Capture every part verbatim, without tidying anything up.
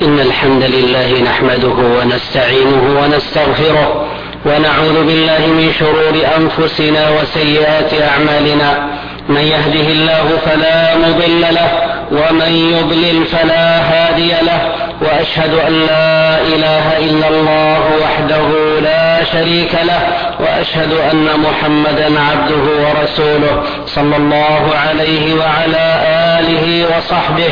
إن الحمد لله نحمده ونستعينه ونستغفره ونعوذ بالله من شرور أنفسنا وسيئات أعمالنا. من يهده الله فلا مضل له ومن يضلل فلا هادي له، وأشهد أن لا إله إلا الله وحده لا شريك له، وأشهد أن محمدا عبده ورسوله صلى الله عليه وعلى آله وصحبه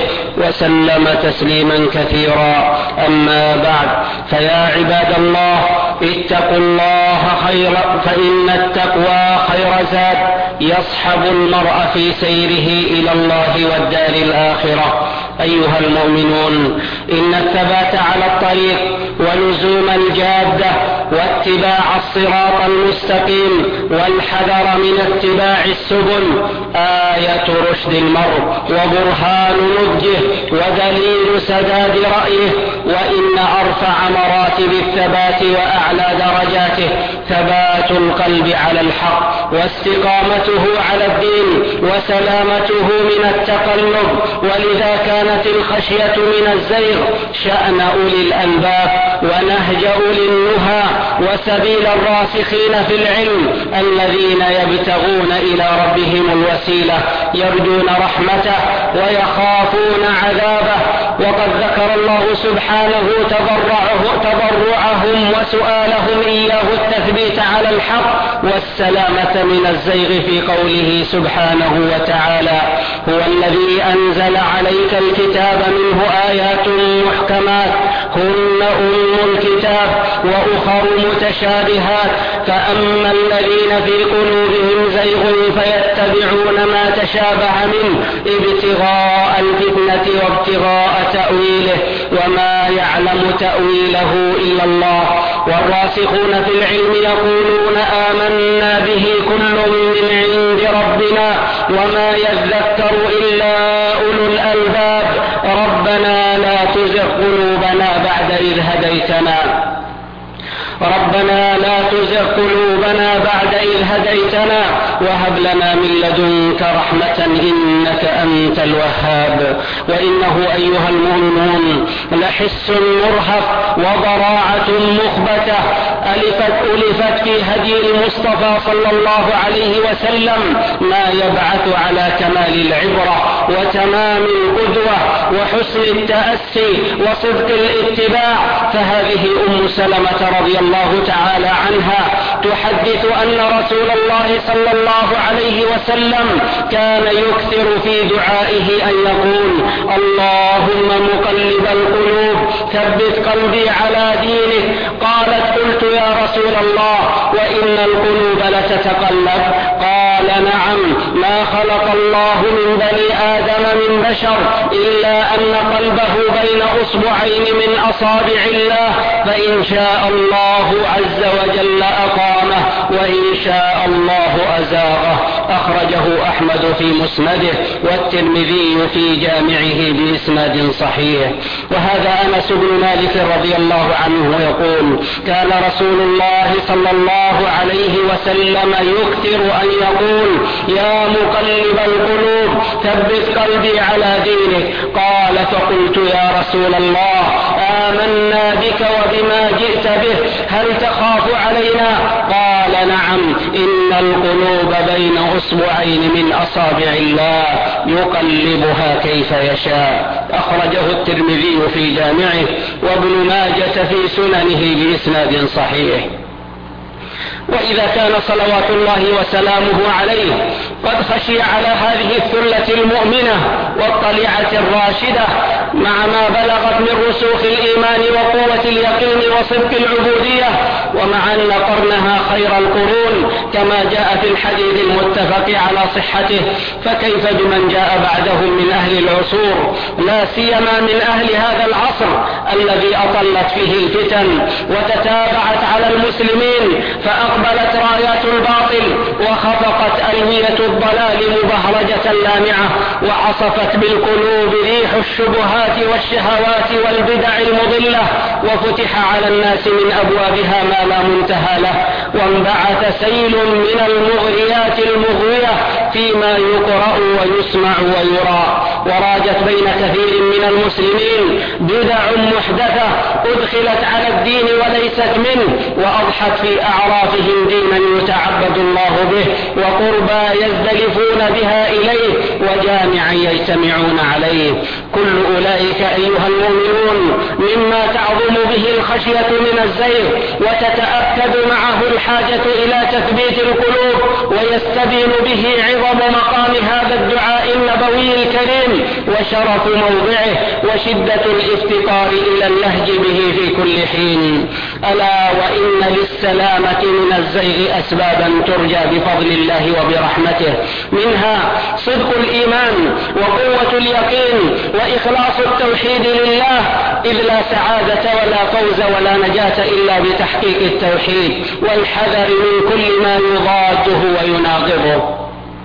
وسلم تسليما كثيرا. أما بعد، فيا عباد الله اتقوا الله خيرا، فإن التقوى خير زاد يصحب المرء في سيره إلى الله والدار الآخرة. أيها المؤمنون، إن الثبات على الطريق ولزوم الجادة واتباع الصراط المستقيم والحذر من اتباع السبل آية رشد المرء وبرهان نضجه ودليل سداد رأيه. وإن أرفع مراتب الثبات وأعلى درجاته ثبات القلب على الحق واستقامته على الدين وسلامته من التقلب. ولذا كانت الخشية من الزيغ شأن أولي الألباب ونهج أولي النهى وسبيل الراسخين في العلم الذين يبتغون إلى ربهم الوسيلة يرجون رحمته ويخافون عذابه. وقد ذكر الله سبحانه تضرعه تضرعهم وسؤالهم إياه التثبيت على الحق والسلامة من الزيغ في قوله سبحانه وتعالى: هو الذي أنزل عليك الكتاب منه آيات محكمات هن أم الكتاب وأخر متشابهات، فأما الذين في قلوبهم زيغ فيتبعون ما تشابه منه ابتغاء الفتنة وابتغاء تأويله وما يعلم تأويله إلا الله. والراسخون في العلم يقولون آمنا به كل من عند ربنا وما يذكر إلا أولو الألباب ربنا لا تزغ قلوبنا بعد إذ هديتنا ربنا لا تزغ قلوبنا بعد إذ هديتنا وهب لنا من لدنك رحمة إنك أنت الوهاب. وإنه أيها المؤمنون لحس مرهف وضراعة مخبتة ألفت ألفت في هدي المصطفى صلى الله عليه وسلم ما يبعث على كمال العبرة وتمام القدوة وحسن التأسي وصدق الاتباع. فهذه أم سلمة رضي الله تعالى عنها تحدث أن رسول الله صلى الله عليه وسلم كان يكثر في دعائه أن يقول: اللهم مقلب القلوب ثبت قلبي على دينك. قالت: قلت يا رسول الله وإن القلوب لتتقلب؟ قال: نعم، ما خلق الله من بني آدم من بشر إلا أن قلبه بين أصبعين من أصابع الله، فإن شاء الله عز وجل أقامه وإن شاء الله أزاغه. أخرجه أحمد في مسنده والترمذي في جامعه بإسناد صحيح. وهذا أنس بن مالك رضي الله عنه يقول: كان رسول الله صلى الله عليه وسلم يكثر أن يقول: يا مقلب القلوب ثبت قلبي على دينك. قال: فقلت يا رسول الله آمنا بك وبما جئت به، هل تخاف علينا؟ قال: نعم، إن القلوب بين أصبعين من أصابع الله يقلبها كيف يشاء. أخرجه الترمذي في جامعه وابن ماجة في سننه بإسناد صحيح. وإذا كان صلوات الله وسلامه عليه قد خشي على هذه الثلة المؤمنة والطليعة الراشدة مع ما بلغت من رسوخ الإيمان وقوة اليقين وصدق العبودية، ومع أن قرنها خير القرون كما جاء في الحديث المتفق على صحته، فكيف بمن جاء بعدهم من أهل العصور، لا سيما من أهل هذا العصر الذي أطلت فيه الفتن وتتابعت على المسلمين فأقبلت رايات الباطل وخفقت ألوية الضلال مبهرجة لامعة وعصفت بالقلوب ريح الشبهات والشهوات والبدع المضلة، وفتح على الناس من أبوابها ما لا منتهى له، وانبعث سيل من المغريات المغوية فيما يقرأ ويسمع ويرى، وراجت بين كثير من من المسلمين بدع محدثة أدخلت على الدين وليست منه، وأضحت في أعرافهم دينا يتعبد الله به وقربى يزدلفون بها إليه وجامعا يجتمعون عليه. كل أولئك أيها المؤمنون مما تعظم به الخشية من الزيغ وتتأكد معه الحاجة إلى تثبيت القلوب، ويستبين به عظم مقام هذا الدعاء النبوي الكريم وشرف موضعه وشدة الافتقار إلى اللهج به في كل حين. ألا وإن للسلامة من الزيغ أسبابا ترجى بفضل الله وبرحمته، منها صدق الإيمان وقوة اليقين وإخلاص التوحيد لله، إذ لا سعادة ولا فوز ولا نجاة إلا بتحقيق التوحيد والحذر من كل ما يضاده ويناقضه.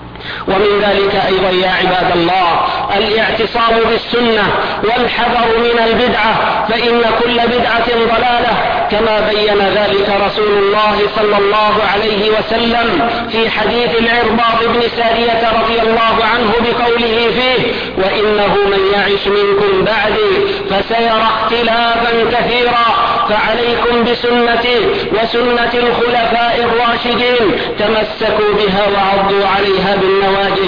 ومن ذلك أيضا يا عباد الله الاعتصام بالسنة والحذر من البدعة، فإن كل بدعة ضلالة كما بين ذلك رسول الله صلى الله عليه وسلم في حديث العرباض بن سارية رضي الله عنه بقوله فيه: وإنه من يعش منكم بعدي فسيرى اختلافا كثيرا، فعليكم بسنتي وسنة الخلفاء الراشدين تمسكوا بها وعضوا عليها بالنواجذ،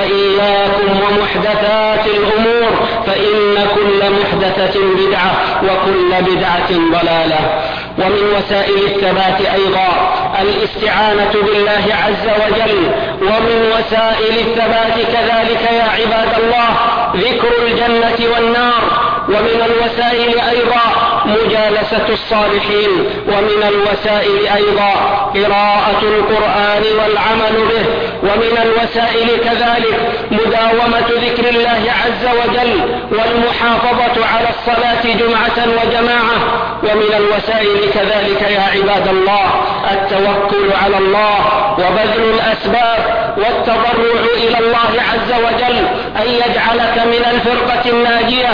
وإياكم ومحدثات الأمور فإن كل محدثة بدعة وكل بدعة ضلالة. ومن وسائل الثبات أيضا الاستعانة بالله عز وجل. ومن وسائل الثبات كذلك يا عباد الله ذكر الجنة والنار. ومن الوسائل أيضا مجالسة الصالحين. ومن الوسائل أيضا قراءة القرآن والعمل به. ومن الوسائل كذلك مداومة ذكر الله عز وجل والمحافظة على الصلاة جمعة وجماعة. ومن الوسائل كذلك يا عباد الله التوكل على الله وبذل الأسباب والتضرع إلى الله عز وجل أن يجعلك من الفرقة الناجية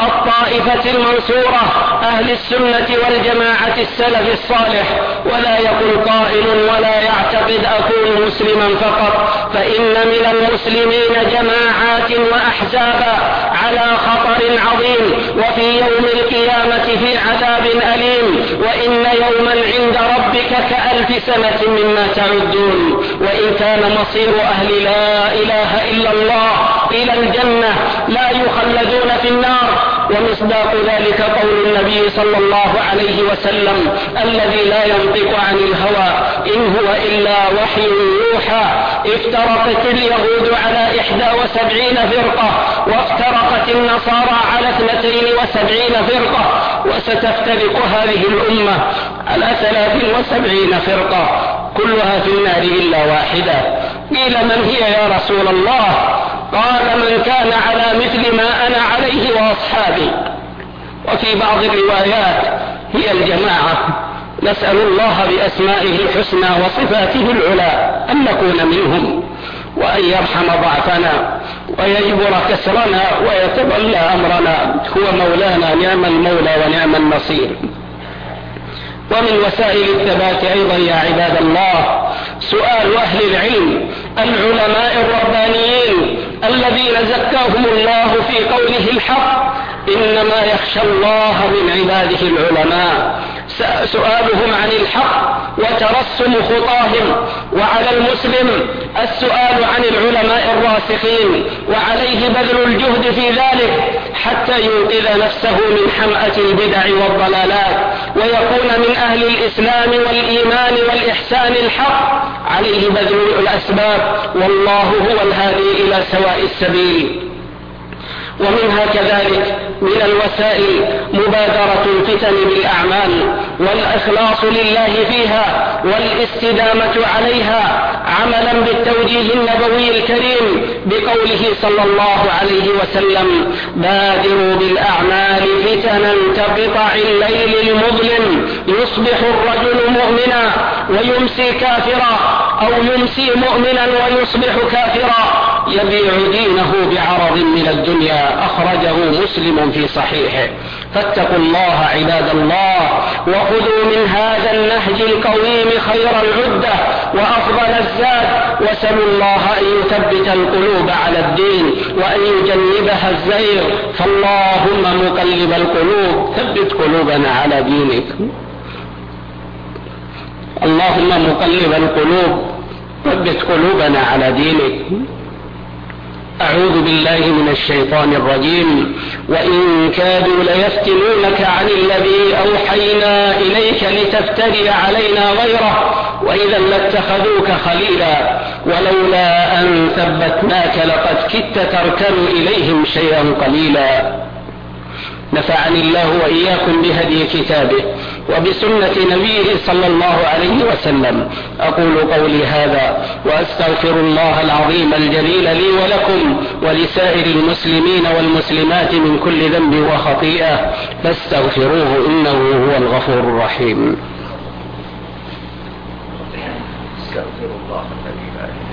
الطائفة المنصورة أهل السنة والجماعة السلف الصالح. ولا يقول قائل ولا يعتقد أكون مسلما فقط، فإن من المسلمين جماعات وأحزابا على خطر عظيم، وفي يوم القيامة في عذاب أليم، وإن يوما عند ربك كألف سنة مما تعدون. وإن كان مصير أهل لا إله إلا الله إلى الجنة لا يخلدون في النار. ومصداق ذلك قول النبي صلى الله عليه وسلم الذي لا ينطق عن الهوى إن هو إلا وحي يوحى: افترقت اليهود على إحدى وسبعين فرقة، وافترقت النصارى على اثنتين وسبعين فرقة، وستفترق هذه الأمة على ثلاث وسبعين فرقة كلها في النار إلا واحدة. قيل من هي يا رسول الله؟ قال من كان على مثل ما أنا عليه وأصحابي. وفي بعض الروايات هي الجماعة. نسأل الله بأسمائه الحسنى وصفاته العلى أن نكون منهم، وأن يرحم ضعفنا ويجبر كسرنا ويتولى أمرنا. هو مولانا نعم المولى ونعم النصير. ومن وسائل الثبات أيضا يا عباد الله سؤال أهل العلم العلماء الربانيين الذين زكاهم الله في قوله الحق: إنما يخشى الله من عباده العلماء. سؤالهم عن الحق وترسم خطاهم، وعلى المسلم السؤال عن العلماء الراسخين، وعليه بذل الجهد في ذلك حتى ينقذ نفسه من حمأة البدع والضلالات ويكون من أهل الإسلام والإيمان والإحسان الحق. عليه بذل الأسباب، والله هو الهادي إلى سواء السبيل. ومنها كذلك من الوسائل مبادرة الفتن بالأعمال والإخلاص لله فيها والاستدامة عليها، عملا بالتوجيه النبوي الكريم بقوله صلى الله عليه وسلم: بادروا بالأعمال فتنا كقطع الليل المظلم، يصبح الرجل مؤمنا ويمسي كافرا، أو يمسي مؤمنا ويصبح كافرا، يبيع دينه بعرض من الدنيا. أخرجه مسلم في صحيحه. فاتقوا الله عباد الله، وخذوا من هذا النهج القويم خير العدة وأفضل الزاد، وسلوا الله أن يثبت القلوب على الدين وأن يجنبها الزيغ. فاللهم مقلب القلوب ثبت قلوبنا على دينك. اللهم مقلب القلوب ثبت قلوبنا على دينك. أعوذ بالله من الشيطان الرجيم. وإن كادوا ليفتنونك عن الذي أوحينا إليك لتفتري علينا غيره وإذا لاتخذوك خليلا ولولا أن ثبتناك لقد كدت تركن إليهم شيئا قليلا. نفعني الله وإياكم بهدي كتابه وبسنة نبيه صلى الله عليه وسلم. أقول قولي هذا وأستغفر الله العظيم الجليل لي ولكم ولسائر المسلمين والمسلمات من كل ذنب وخطيئة فاستغفروه إنه هو الغفور الرحيم. استغفر الله الذي لا إله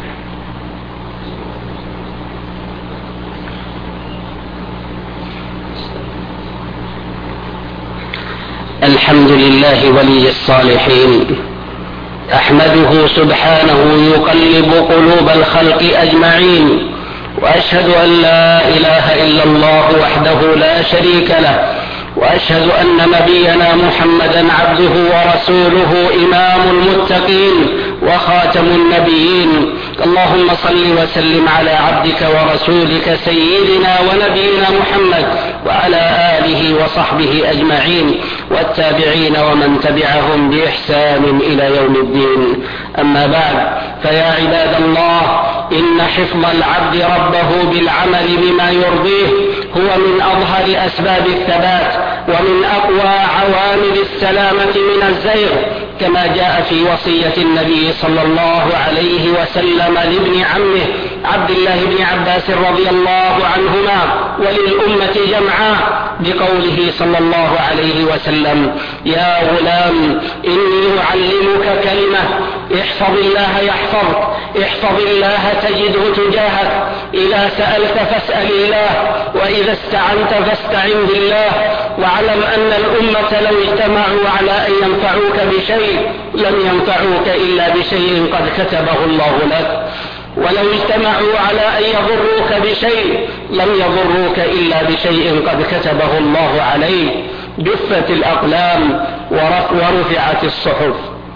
الحمد لله ولي الصالحين. أحمده سبحانه يقلب قلوب الخلق أجمعين، وأشهد أن لا إله إلا الله وحده لا شريك له، وأشهد أن نبينا محمدا عبده ورسوله إمام المتقين وخاتم النبيين. اللهم صل وسلم على عبدك ورسولك سيدنا ونبينا محمد وعلى آله وصحبه أجمعين والتابعين ومن تبعهم بإحسان إلى يوم الدين. أما بعد، فيا عباد الله، إن حفظ العبد ربه بالعمل بما يرضيه هو من أظهر أسباب الثبات ومن أقوى عوامل السلامة من الزيغ، كما جاء في وصية النبي صلى الله عليه وسلم لابن عمه عبد الله بن عباس رضي الله عنهما وللأمة جمعاء بقوله صلى الله عليه وسلم: يا غلام إني أعلمك كلمة، احفظ الله يحفظك، احفظ الله تجده تجاهك، إذا سألت فاسأل الله، وإذا استعنت فاستعن بالله، واعلم أن الأمة لو اجتمعوا على أن ينفعوك بشيء لم ينفعوك إلا بشيء قد كتبه الله لك، ولو اجتمعوا على أن يضروك بشيء لم يضروك إلا بشيء قد كتبه الله عليك. جفت الأقلام ورفعت الصحف.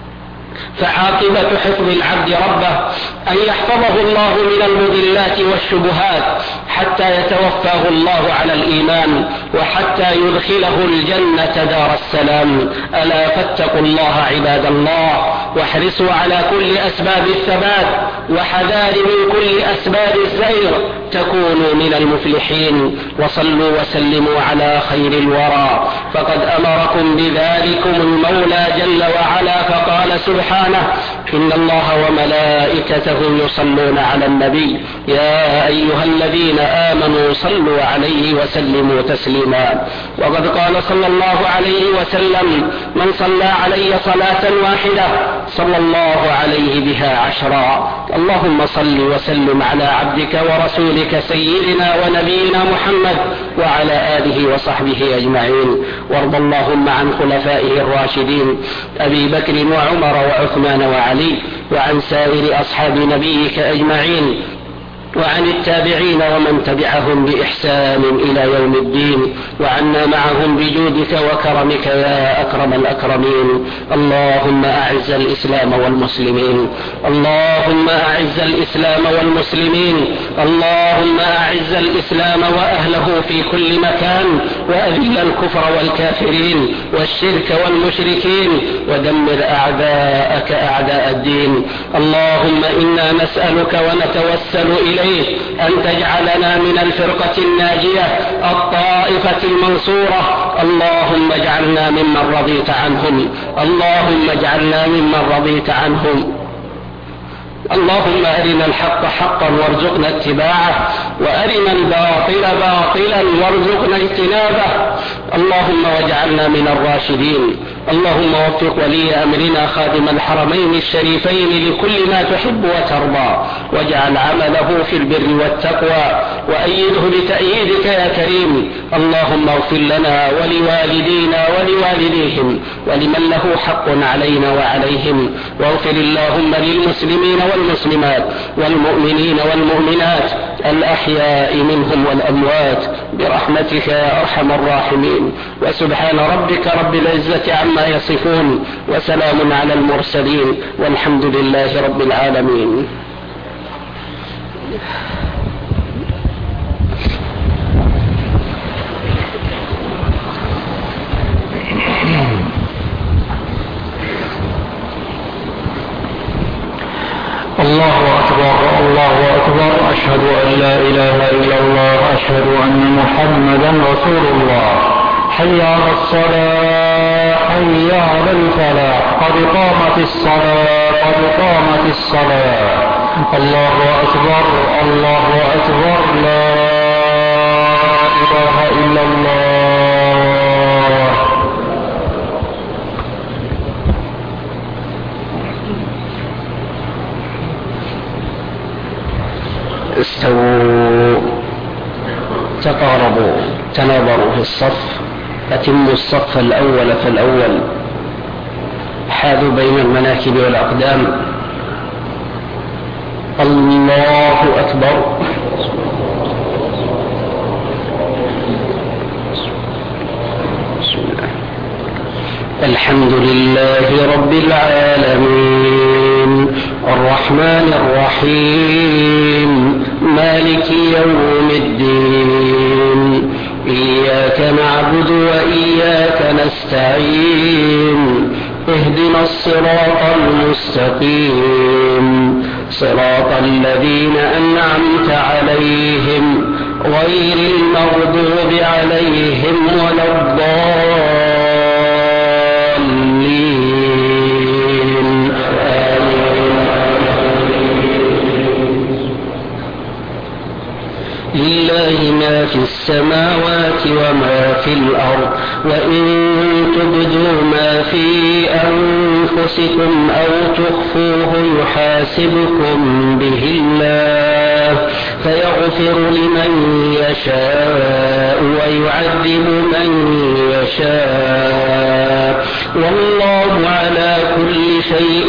فعاقبة حفظ العبد ربه أن يحفظه الله من المضلات والشبهات حتى يتوفاه الله على الإيمان وحتى يدخله الجنة دار السلام. ألا فاتقوا الله عباد الله، واحرصوا على كل أسباب الثبات وحذار من كل أسباب الزيغ تكونوا من المفلحين. وصلوا وسلموا على خير الورى، فقد أمركم بذلكم المولى جل وعلا، فقال سبحانه: إن الله وملائكته يصلون على النبي يا أيها الذين آمنوا صلوا عليه وسلموا تسليما. وقد قال صلى الله عليه وسلم: من صلى علي صلاة واحدة صلى الله عليه بها عشرا. اللهم صل وسلم على عبدك ورسولك سيدنا ونبينا محمد وعلى آله وصحبه أجمعين. وارض اللهم عن خلفائه الراشدين أبي بكر وعمر وعثمان وعلي، وعن سائر أصحاب نبيك أجمعين، وعن التابعين ومن تبعهم بإحسان إلى يوم الدين، وعنا معهم بجودك وكرمك يا أكرم الأكرمين. اللهم أعز الإسلام والمسلمين، اللهم أعز الإسلام والمسلمين، اللهم أعز الإسلام وأهله في كل مكان، وأذل الكفر والكافرين والشرك والمشركين، ودمر أعداءك أعداء الدين. اللهم إنا نسألك ونتوسل إليك أن تجعلنا من الفرقة الناجية الطائفة المنصورة. اللهم اجعلنا ممن رضيت عنهم، اللهم اجعلنا ممن رضيت عنهم. اللهم أرنا الحق حقا وارزقنا اتباعه، وأرنا الباطل باطلا وارزقنا اجتنابه. اللهم واجعلنا من الراشدين، اللهم وفق ولي أمرنا خادم الحرمين الشريفين لكل ما تحب وترضى، واجعل عمله في البر والتقوى، وأيده بتأييدك يا كريم. اللهم اغفر لنا ولوالدينا ولوالديهم ولمن له حق علينا وعليهم، واغفر اللهم للمسلمين والمسلمات والمؤمنين والمؤمنات الأحياء منهم والأموات برحمتك يا أرحم الراحمين. وسبحان ربك رب العزة عما يصفون، وسلام على المرسلين، والحمد لله رب العالمين. الله أكبر الله أكبر، أشهد أن لا إله إلا الله، أشهد أن محمدا رسول الله. حي على الصلاة حي على الفلاح، قد قامت الصلاة قد قامت الصلاة. الله أكبر الله أكبر، لا إله إلا الله. استووا، تقاربوا، تناظروا في الصف، أتموا الصف الأول فالأول، حاذوا بين المناكب والأقدام. الله أكبر. الحمد لله رب العالمين، الرحمن الرحيم، مالك يوم الدين، إياك نعبد وإياك نستعين، اهدنا الصراط المستقيم، صراط الذين أنعمت عليهم غير المغضوب عليهم ولا الضالين، آمين. لله ما في السماوات وما في الأرض، وإن تبدوا ما في أنفسكم أو تخفوه يحاسبكم به الله، فيغفر لمن يشاء ويعذب من يشاء، والله على كل شيء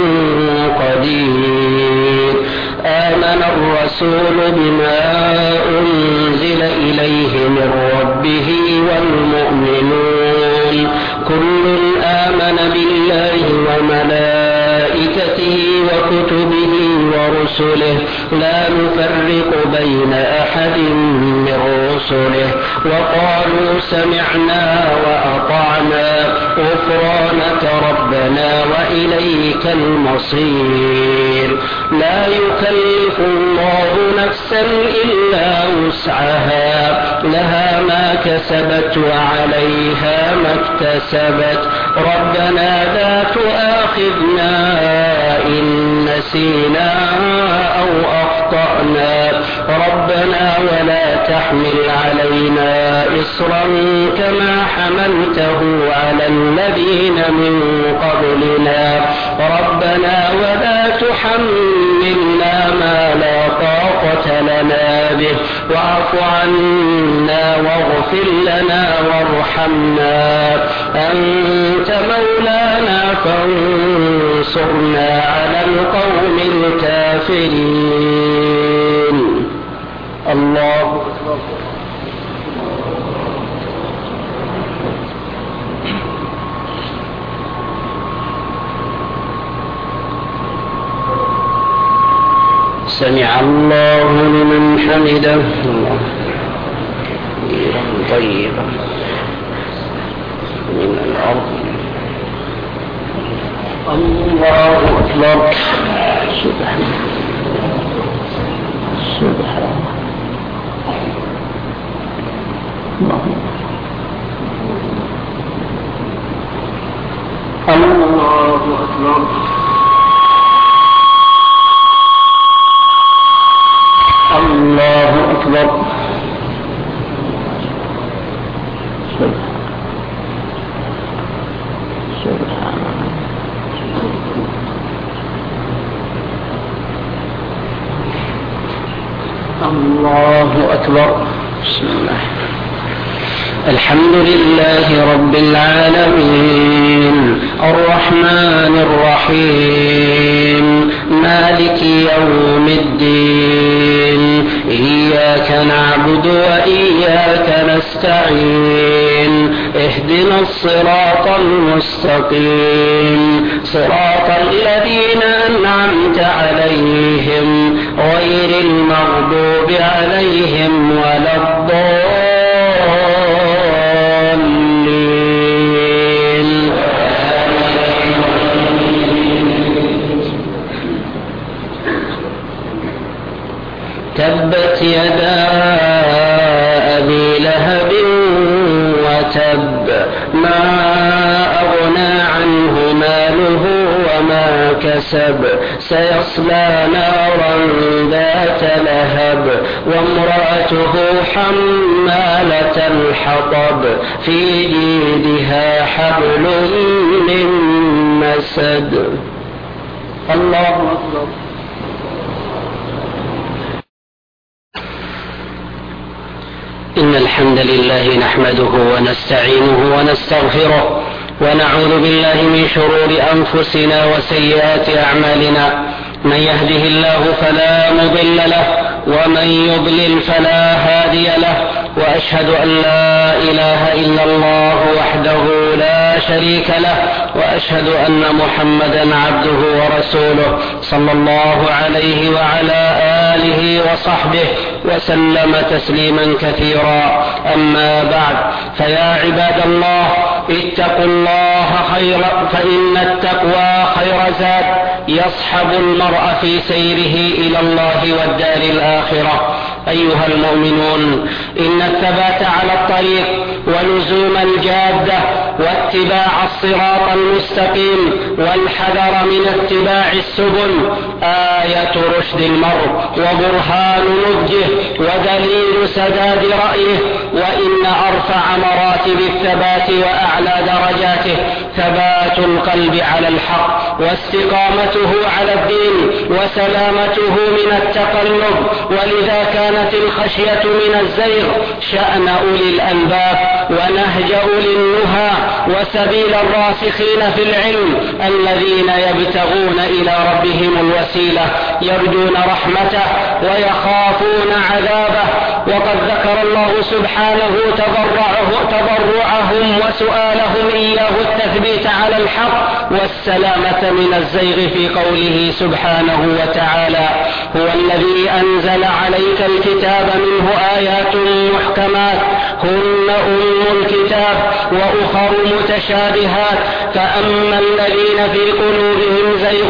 قدير. آمن الرسول بما أنزل إليه من ربه والمؤمنون، كل آمن بالله وملائكته وكتبه ورسله، لا نفرق بين أحد من رسله، وقالوا سمعنا وأطعنا غفرانك ربنا وإليك المصير. لا يكلف الله نفسا إلا وسعها، لها ما كسبت وعليها ما اكتسبت، ربنا لا تؤاخذنا إن نسينا أو أخطأنا، ربنا ولا تحمل علينا إصرا كما حملته على الذين من قبلنا، ربنا ولا تحملنا ما لا طاقة لنا به، واعف عنا واغفر لنا وارحمنا، أنت مولانا فانصرنا على القوم الكافرين. الله أكبر. سمع الله لمن حمده، طيبا من الأرض. الله أكبر. سبحان سبحان الله أكبر. الله أكبر. الله أكبر. بسم الله. الحمد لله رب العالمين الرحمن الرحيم مالك يوم الدين إياك نعبد وإياك نستعين اهدنا الصراط المستقيم صراط الذين أنعمت عليهم غير المغضوب عليهم ولا الضالين. تبت يدا أبي لهب وتب ما أغنى عنه ماله وما كسب سيصلى نارا ذات لهب وامرأته حمالة الحطب في جيدها حبل من مسد. الله أكبر. إن الحمد لله نحمده ونستعينه ونستغفره ونعوذ بالله من شرور أنفسنا وسيئات أعمالنا من يهده الله فلا مضل له ومن يضلل فلا هادي له وأشهد أن لا إله إلا الله وحده لا شريك له وأشهد أن محمدا عبده ورسوله صلى الله عليه وعلى آله وصحبه وسلم تسليما كثيرا. أما بعد فيا عباد الله اتقوا الله خيرا فإن التقوى خير زاد يصحب المرء في سيره إلى الله والدار الآخرة. أيها المؤمنون إن الثبات على الطريق ولزوم الجادة واتباع الصراط المستقيم والحذر من اتباع السبل آية رشد المرء وبرهان نضجه ودليل سداد رأيه. وإن أرفع مراتب الثبات وأعلى درجاته ثبات القلب على الحق واستقامته على الدين وسلامته من التقلب. ولذا كانت الخشية من الزيغ شأن أولي الألباب ونهج أولي النهى وسبيل الراسخين في العلم الذين يبتغون إلى ربهم الوسيلة يرجون رحمته ويخافون عذابه. وقد ذكر الله سبحانه تضرعه تضرعهم وسؤالهم إياه التثبيت على الحق والسلامة من الزيغ في قوله سبحانه وتعالى هو الذي أنزل عليك الكتاب منه آيات محكمات هن أم الكتاب وأخر متشابهات فأما الذين في قلوبهم زيغ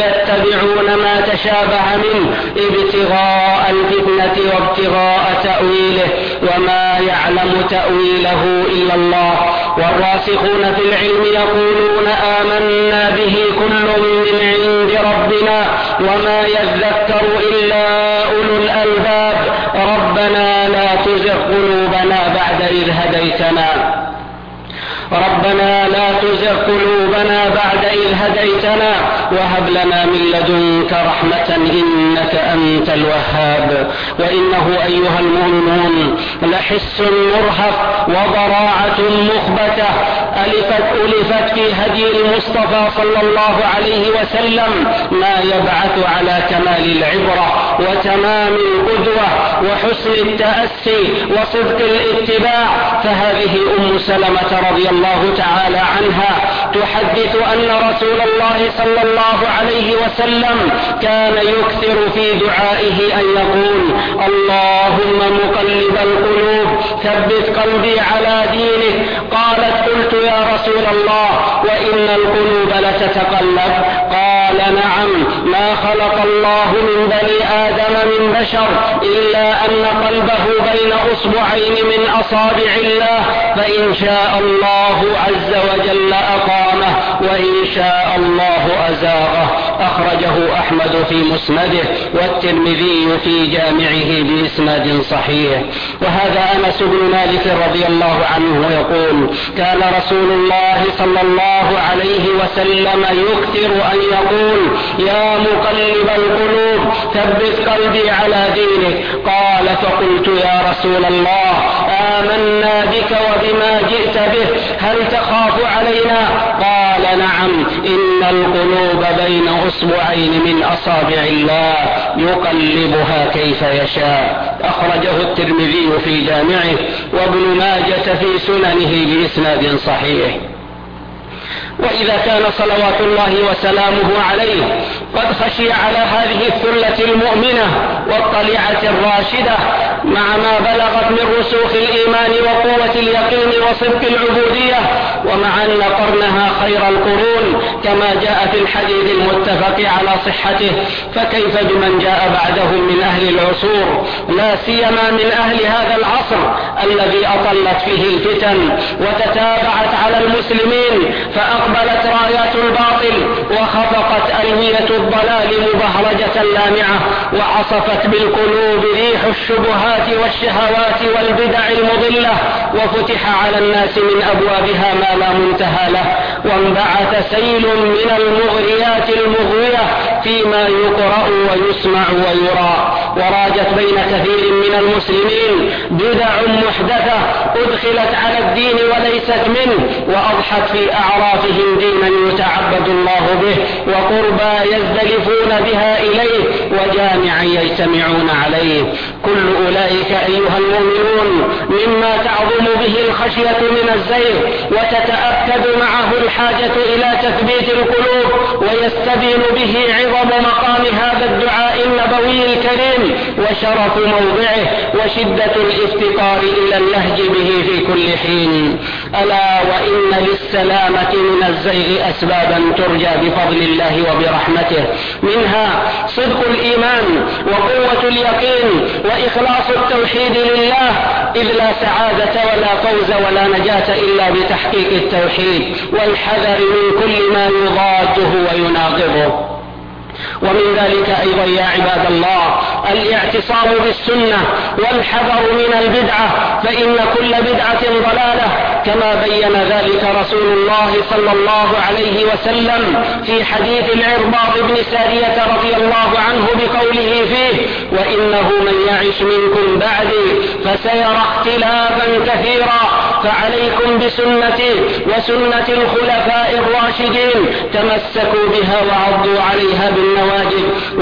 فيتبعون ما تشابه منه ابتغاء الفتنة وابتغاء تأويله وما يعلم تأويله إلا الله. والراسخون في العلم يقولون آمنا به كل من عند ربنا وما يذكر إلا أولو الألباب ربنا لا تزغ قلوبنا بعد إذ هديتنا ربنا لا تزغ قلوبنا بعد إذ هديتنا وهب لنا من لدنك رحمة إنك أنت الوهاب. وإنه أيها المؤمنون لحس مرهف وضراعة مخبتة ألفت ألفت في هدي المصطفى صلى الله عليه وسلم ما يبعث على كمال العبرة وتمام القدوة وحسن التأسي وصدق الاتباع. فهذه أم سلمة رضي الله تعالى عنها تحدث أن رسول الله صلى الله عليه وسلم كان يكثر في دعائه أن يقول اللهم مقلب القلوب ثبت قلبي على دينك. قالت قلت يا رسول الله وإن القلوب لتتقلب؟ قال نعم ما خلق الله من بني آدم من بشر إلا أن قلبه بين أصبعين من أصابع الله فإن شاء الله عز وجل أقامه وإن شاء الله أزاغه. أخرجه أحمد في مسنده والترمذي في جامعه بإسناد صحيح. وهذا أنس بن مالك رضي الله عنه يقول كان رسول الله صلى الله الله عليه وسلم يكثر أن يقول يا مقلب القلوب ثبت قلبي على دينك. قال فقلت يا رسول الله آمنا بك وبما جئت به هل تخاف علينا؟ قال نعم إن القلوب بين أصبعين من أصابع الله يقلبها كيف يشاء. أخرجه الترمذي في جامعه وابن ماجة في سننه بإسناد صحيح. وإذا كان صلوات الله وسلامه عليه قد خشي على هذه الثلة المؤمنة والطليعة الراشدة مع ما بلغت من رسوخ الإيمان وقوة اليقين وصدق العبودية، ومع أن قرنها خير القرون كما جاء في الحديث المتفق على صحته، فكيف بمن جاء بعدهم من أهل العصور، لا سيما من أهل هذا العصر الذي أطلت فيه الفتن وتتابعت على المسلمين فأقبلت رايات الباطل وخفقت ألوية الضلال مبهرجة لامعة، وعصفت بالقلوب ريح الشبهات والشهوات والبدع المضلة، وفتح على الناس من أبوابها ما لا منتهى له، وانبعث سيل من المغريات المغوية فيما يقرأ ويسمع ويرى، وراجت بين كثير من المسلمين بدع محدثة أدخلت على الدين وليست منه، وأضحت في أعرافهم دينا يتعبد الله به وقربا يزدلفون بها إليه وجامعا يجتمعون عليه. كل أولئك أيها المؤمنون مما تعظم به الخشية من الزيغ وتتأكد معه الحاجة إلى تثبيت القلوب، ويستبين به عظم مقام هذا الدعاء النبوي الكريم وشرف موضعه وشدة الافتقار إلى اللهج به في كل حين. ألا وإن للسلامة من الزيغ أسبابا ترجى بفضل الله وبرحمته، منها صدق الإيمان وقوة اليقين وإخلاص التوحيد لله، إذ لا سعادة ولا فوز ولا نجاة إلا بتحقيق التوحيد والحذر من كل ما يضاده ويناقضه. ومن ذلك أيضا يا عباد الله الاعتصام بالسنة والحذر من البدعة، فإن كل بدعة ضلالة كما بين ذلك رسول الله صلى الله عليه وسلم في حديث العرباض بن سارية رضي الله عنه بقوله فيه وإنه من يعش منكم بعدي فسيرى اختلافا كثيرا فعليكم بسنتي وسنة الخلفاء الراشدين تمسكوا بها وعضوا عليها بالنواجذ،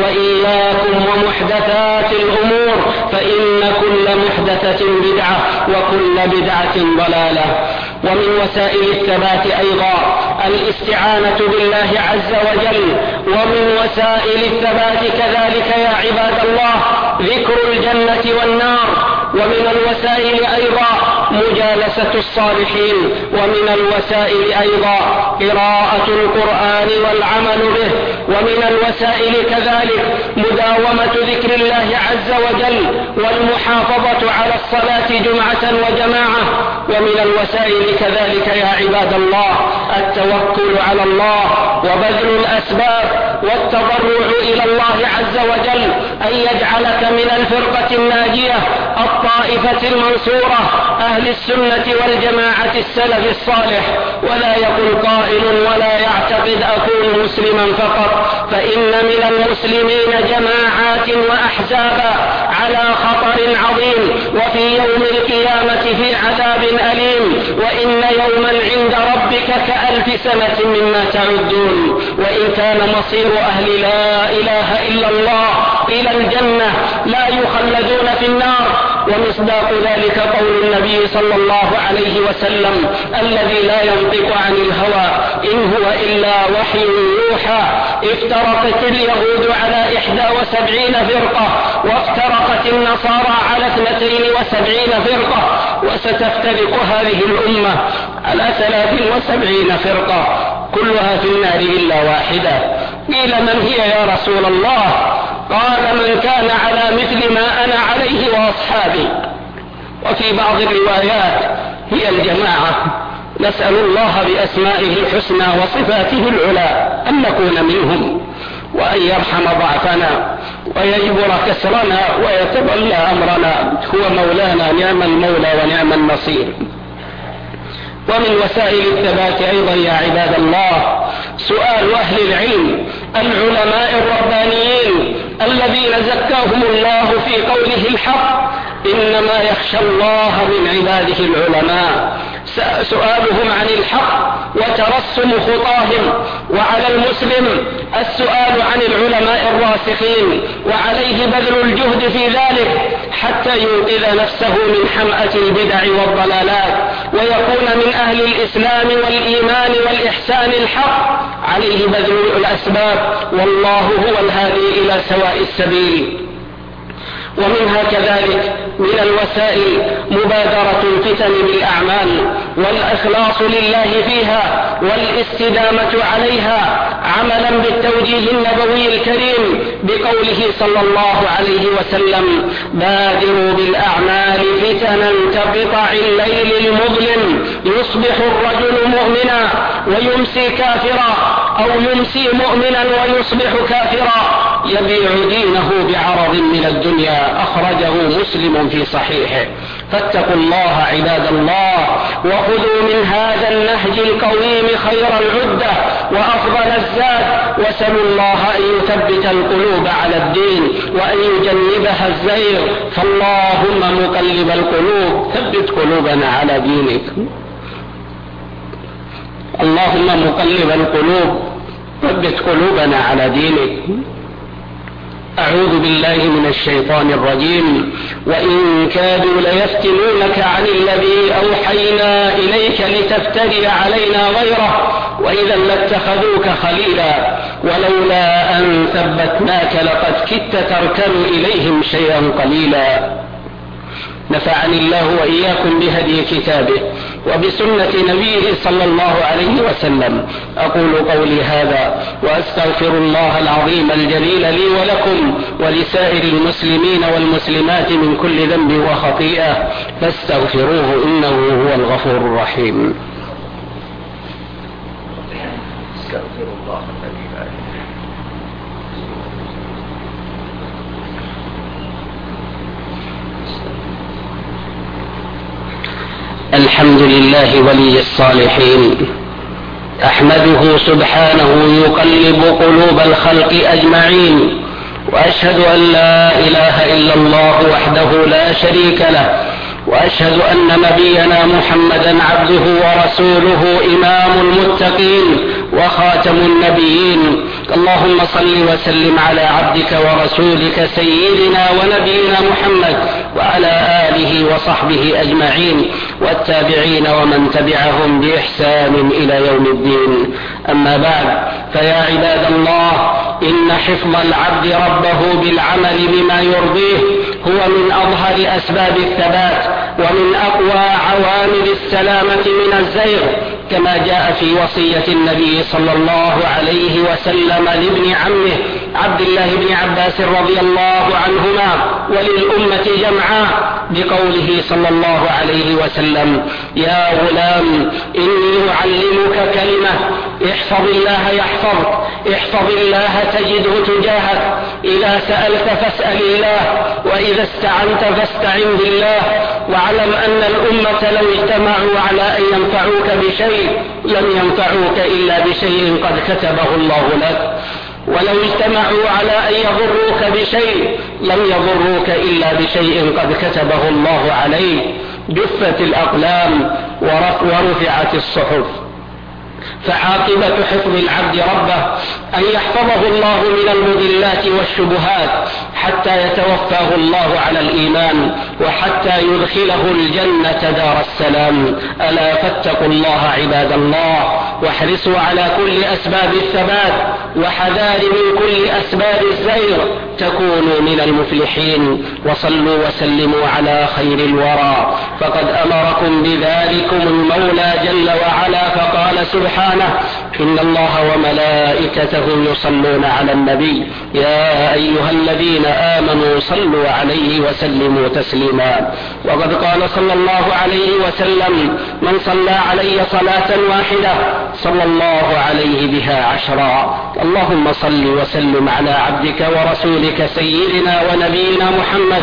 وإياكم ومحدثات الأمور فإن كل محدثة بدعة وكل بدعة ضلالة. ومن وسائل الثبات أيضا الاستعانة بالله عز وجل. ومن وسائل الثبات كذلك يا عباد الله ذكر الجنة والنار. ومن الوسائل أيضا مجالسة الصالحين. ومن الوسائل أيضا قراءة القرآن والعمل به. ومن الوسائل كذلك مداومة ذكر الله عز وجل والمحافظة على الصلاة جمعة وجماعة. ومن الوسائل كذلك يا عباد الله التوكل على الله وبذل الأسباب والتضرع إلى الله عز وجل أن يجعلك من الفرقة الناجية الطائفة المنصورة أهل السنة والجماعة السلف الصالح. ولا يقول قائل ولا يعتقد أكون مسلما فقط، فإن من المسلمين جماعات وأحزابا على خطر عظيم، وفي يوم القيامة في عذاب أليم، وإن يوما عند ربك كألف سنة مما تعدون. وإن كان مصير أهل لا إله إلا الله إلى الجنة لا يخلدون في النار. ومصداق ذلك قول النبي صلى الله عليه وسلم الذي لا ينطق عن الهوى إن هو إلا وحي يوحى افترقت اليهود على إحدى وسبعين فرقة وافترقت النصارى على اثنتين وسبعين فرقة وستفترق هذه الأمة على ثلاث وسبعين فرقة كلها في النار إلا واحدة. قيل من هي يا رسول الله؟ قال من كان على مثل ما أنا عليه وأصحابي. وفي بعض الروايات هي الجماعة. نسأل الله بأسمائه الحسنى وصفاته العلى أن نكون منهم، وأن يرحم ضعفنا ويجبر كسرنا ويتولى أمرنا. هو مولانا نعم المولى ونعم النصير. ومن وسائل الثبات أيضا يا عباد الله سؤال أهل العلم العلماء الربانيين الذين زكاهم الله في قوله الحق إنما يخشى الله من عباده العلماء. سؤالهم عن الحق وترسم خطاهم، وعلى المسلم السؤال عن العلماء الراسخين، وعليه بذل الجهد في ذلك حتى ينقذ نفسه من حمأة البدع والضلالات ويكون من أهل الإسلام والإيمان والإحسان الحق. عليه بذل الأسباب، والله هو الهادي إلى سواء السبيل. ومنها كذلك من الوسائل مبادرة الفتن بالأعمال والإخلاص لله فيها والاستدامة عليها عملا بالتوجيه النبوي الكريم بقوله صلى الله عليه وسلم: بادروا بالأعمال فتنا كقطع الليل المظلم يصبح الرجل مؤمنا ويمسي كافرا أو يمسي مؤمنا ويصبح كافرا يبيع دينه بعرض من الدنيا. أخرجه مسلم في صحيحه. فاتقوا الله عباد الله، وخذوا من هذا النهج القويم خير العدة وأفضل الزاد، وسلوا الله أن يثبت القلوب على الدين وأن يجنبها الزيغ. فاللهم مقلب القلوب ثبت قلوبنا على دينك. اللهم مقلب القلوب ثبت قلوبنا على دينك. أعوذ بالله من الشيطان الرجيم: وإن كادوا ليفتنونك عن الذي أوحينا إليك لتفتري علينا غيره وإذا لاتخذوك خليلا ولولا أن ثبتناك لقد كدت تركن إليهم شيئا قليلا. نفعني الله وإياكم بهدي كتابه وبسنة نبيه صلى الله عليه وسلم. أقول قولي هذا وأستغفر الله العظيم الجليل لي ولكم ولسائر المسلمين والمسلمات من كل ذنب وخطيئة فاستغفروه إنه هو الغفور الرحيم. استغفر الله الحمد لله ولي الصالحين، أحمده سبحانه يقلب قلوب الخلق أجمعين، وأشهد أن لا إله إلا الله وحده لا شريك له، وأشهد أن نبينا محمدا عبده ورسوله إمام المتقين وخاتم النبيين. اللهم صل وسلم على عبدك ورسولك سيدنا ونبينا محمد وعلى آله وصحبه أجمعين والتابعين ومن تبعهم بإحسان إلى يوم الدين. أما بعد، فيا عباد الله، إن حفظ العبد ربه بالعمل بما يرضيه هو من أظهر أسباب الثبات ومن أقوى عوامل السلامة من الزيغ، كما جاء في وصية النبي صلى الله عليه وسلم لابن عمه عبد الله بن عباس رضي الله عنهما وللأمة جمعاء بقوله صلى الله عليه وسلم: يا غلام إني أعلمك كلمة، احفظ الله يحفظك، احفظ الله تجده تجاهك، إذا سألت فاسأل الله، وإذا استعنت فاستعن بالله، واعلم أن الأمة لو اجتمعوا على أن ينفعوك بشيء لم ينفعوك إلا بشيء قد كتبه الله لك، ولو اجتمعوا على أن يضروك بشيء لم يضروك إلا بشيء قد كتبه الله عليك. جفت الأقلام ورفعت الصحف. فعاقبة حفظ العبد ربه أن يحفظه الله من المضلات والشبهات حتى يتوفاه الله على الإيمان وحتى يدخله الجنة دار السلام. ألا فاتقوا الله عباد الله، واحرصوا على كل أسباب الثبات وحذار من كل أسباب الزيغ تكونوا من المفلحين. وصلوا وسلموا على خير الورى، فقد أمركم بذلكم المولى جل وعلا، فقال سبحانه: إن الله وملائكته يصلون على النبي يا أيها الذين آمنوا صلوا عليه وسلموا تسليما. وقد قال صلى الله عليه وسلم: من صلى علي صلاة واحدة صلى الله عليه بها عشرا. اللهم صل وسلم على عبدك ورسولك سيدنا ونبينا محمد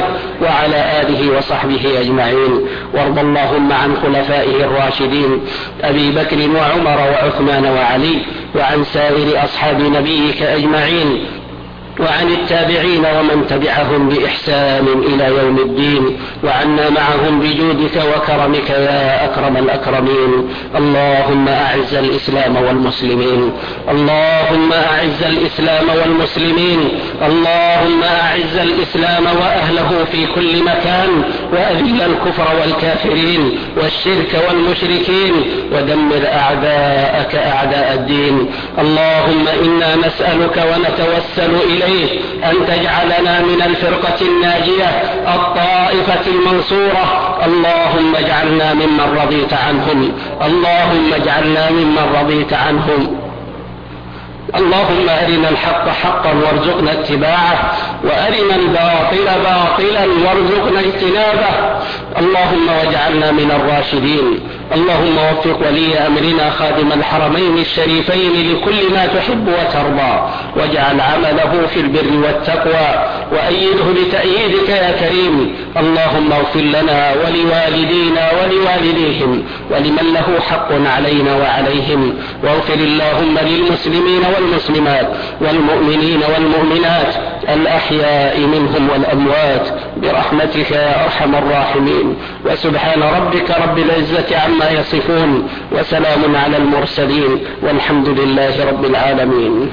وعلى آله وصحبه أجمعين. وارض اللهم عن خلفائه الراشدين أبي بكر وعمر وعثمان وعلي، وعن سائر أصحاب نبيك أجمعين، وعن التابعين ومن تبعهم بإحسان إلى يوم الدين، وعنا معهم بجودك وكرمك يا أكرم الأكرمين. اللهم أعز الإسلام والمسلمين، اللهم أعز الإسلام والمسلمين، اللهم أعز الإسلام وأهله في كل مكان، وأذل الكفر والكافرين والشرك والمشركين، ودمر أعداءك أعداء الدين. اللهم إنا نسألك ونتوسل إليك أن تجعلنا من الفرقة الناجية الطائفة المنصورة. اللهم اجعلنا ممن رضيت عنهم، اللهم اجعلنا ممن رضيت عنهم. اللهم أرنا الحق حقا وارزقنا اتباعه، وأرنا الباطل باطلا وارزقنا اجتنابه. اللهم واجعلنا من الراشدين. اللهم وفق ولي أمرنا خادم الحرمين الشريفين لكل ما تحب وترضى، واجعل عمله في البر والتقوى، وأيده لتأييدك يا كريم. اللهم اغفر لنا ولوالدينا ولوالديهم ولمن له حق علينا وعليهم، واغفر اللهم للمسلمين والمسلمات والمؤمنين والمؤمنات الأحياء منهم والأموات برحمتك يا أرحم الراحمين. وسبحان ربك رب العزة عما يصفون، وسلام على المرسلين، والحمد لله رب العالمين.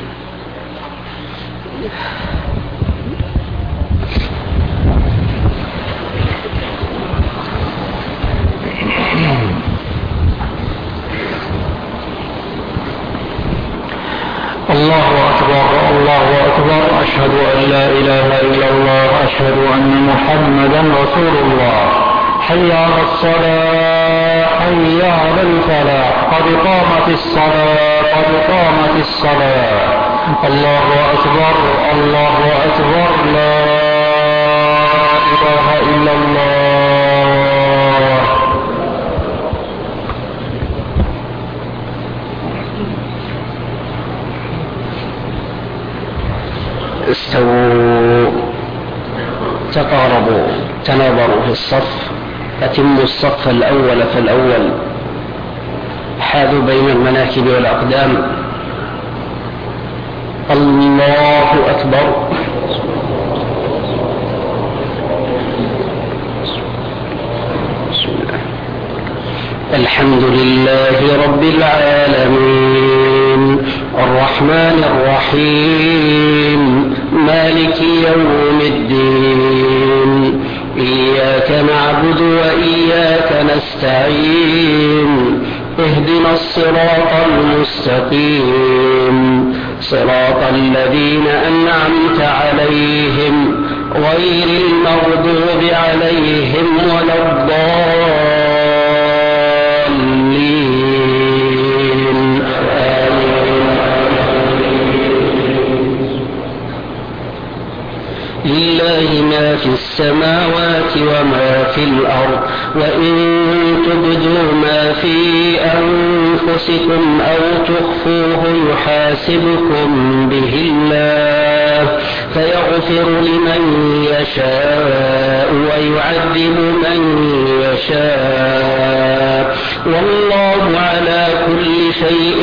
الله أكبر الله أكبر، أشهد أن لا إله إلا الله، أشهد أن محمدا رسول الله. حي على الصلاة، حي على الفلاح، قد قامت الصلاة، قد قامت الصلاة. الله أكبر الله أكبر، لا إله إلا الله. استووا، تقاربوا، تناظروا في الصف، أتموا الصف الأول فالأول، حاذوا بين المناكب والأقدام. الله أكبر. الحمد لله رب العالمين، الرحمن الرحيم، مالك يوم الدين، إياك نعبد وإياك نستعين، اهدنا الصراط المستقيم، صراط الذين أنعمت عليهم غير المغضوب عليهم ولا الضالين. لله ما في السماوات وما في الأرض، وإن تبدوا ما في أنفسكم أو تخفوه يحاسبكم به الله، فيغفر لمن يشاء ويعذب من يشاء، والله على كل شيء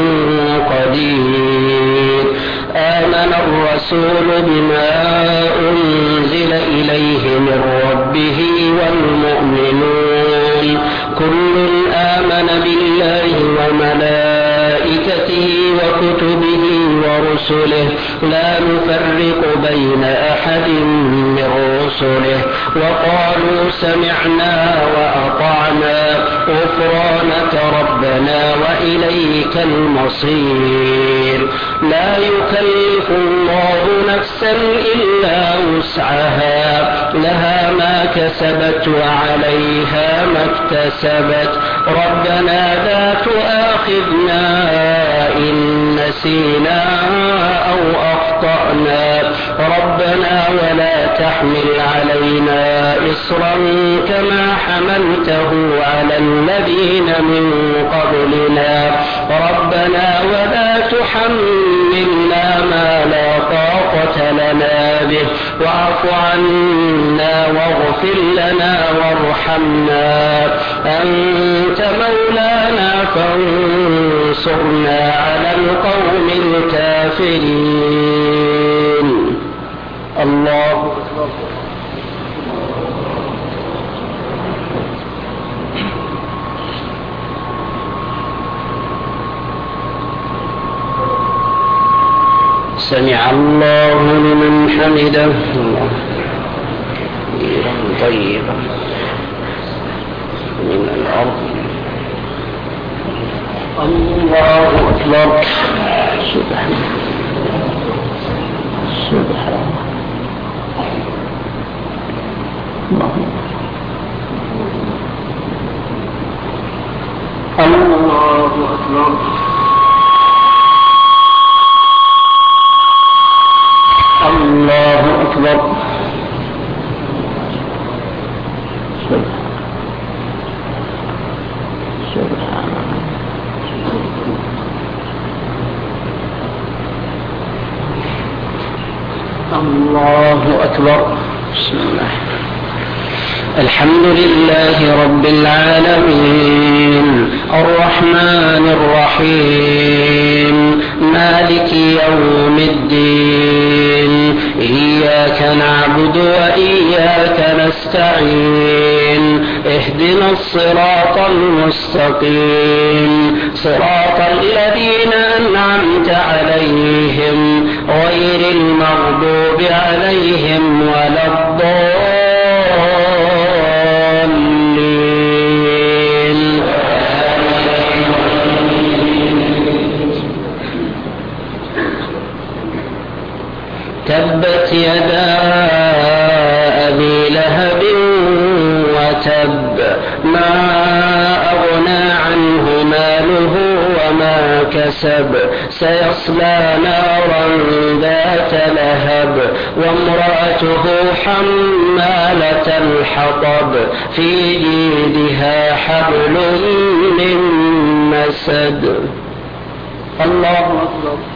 قدير. آمن الرسول بما أنزل إليه من ربه والمؤمنون كل آمن بالله وملائكته وكتبه ورسله لا نفرق بين أحد من رسله، وقالوا سمعنا وأطعنا غفرانك ربنا وإليك المصير. لا يكلف الله نفسا إلا وسعها، لها ما كسبت وعليها ما اكتسبت. ربنا لا تؤاخذنا إن نسينا أو أخطأنا، ربنا ولا تحمل علينا إصرا كما حملته على الذين من قبلنا، ربنا ولا تحملنا ما لا طاقة طاقة لنا به، واعف عنا واغفر لنا وارحمنا، أنت مولانا فانصرنا على القوم الكافرين. الله أكبر. سمع الله لمن حمده. الله طيبا من الأرض. الله أكبر. سبحان سبحان الله أكبر. الله أكبر. سبحان الله أكبر. بسم الله. الحمد لله رب العالمين، الرحمن الرحيم، مالك يوم الدين، إياك نعبد وإياك نستعين، اهدنا الصراط المستقيم، صراط الذين أنعمت عليهم غير المغضوب عليهم ولا الضالين. تبت يدا أبي لهب وتب، ما أغنى عنه ماله وما كسب، سيصلى نارا ذات لهب، وامرأته حمالة الحطب، في جيدها حبل من مسد. الله أكبر.